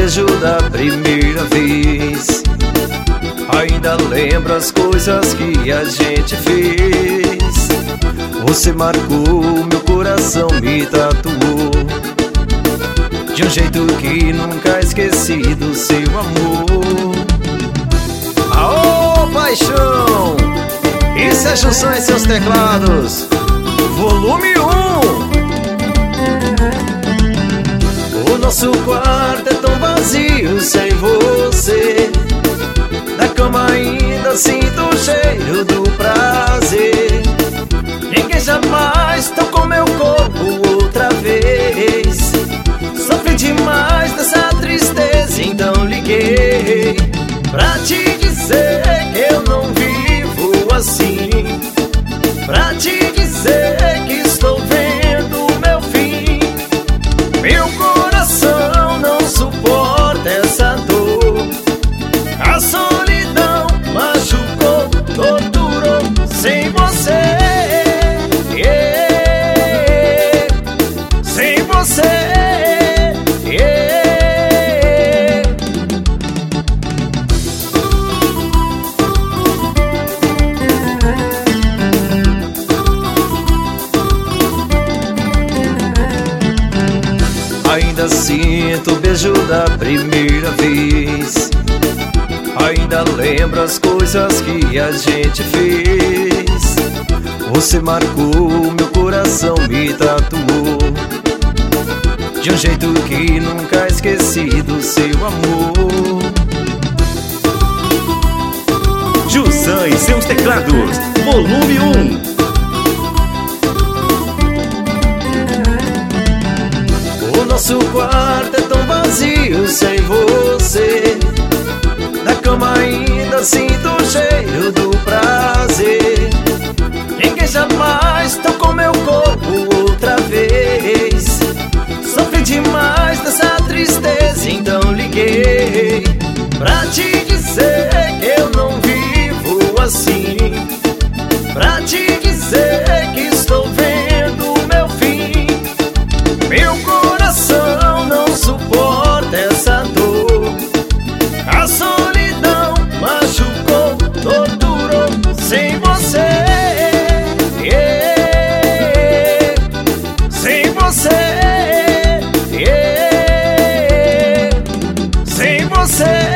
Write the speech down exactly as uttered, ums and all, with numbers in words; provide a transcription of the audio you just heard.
beijo da primeira vez. Ainda lembro as coisas que a gente fez. Você marcou meu coração, me tatuou de um jeito que nunca esqueci do seu amor. Aô, paixão! Isso é Junção em seus teclados, volume um. O nosso quarto é tão vazio sem você. Na cama ainda sinto o cheiro do prazer. Ninguém jamais tocou meu corpo outra vez. Sofri demais dessa tristeza, então liguei pra te dizer que eu não vivo assim, pra te dizer que estou vendo o meu fim. Meu coração não suporta essa dor. A solidão machucou, torturou sem você, yeah. Sem você, yeah. Ainda sinto o beijo da primeira vez. Ainda lembro as coisas que a gente fez. Você marcou meu coração, me tatuou de um jeito que nunca esqueci do seu amor. Junção em seus teclados, volume um. O nosso quarto é tão vazio sem você. Na cama ainda sinto o cheiro do prazer. Ninguém jamais tocou meu corpo outra vez. Sofri demais dessa tristeza, então liguei pra te dizer que eu não vivo assim, pra te dizer que estou vendo o meu fim. Meu coração não suporta essa dor. A solidão machucou, torturou sem você, yeah. Sem você, yeah. Sem você.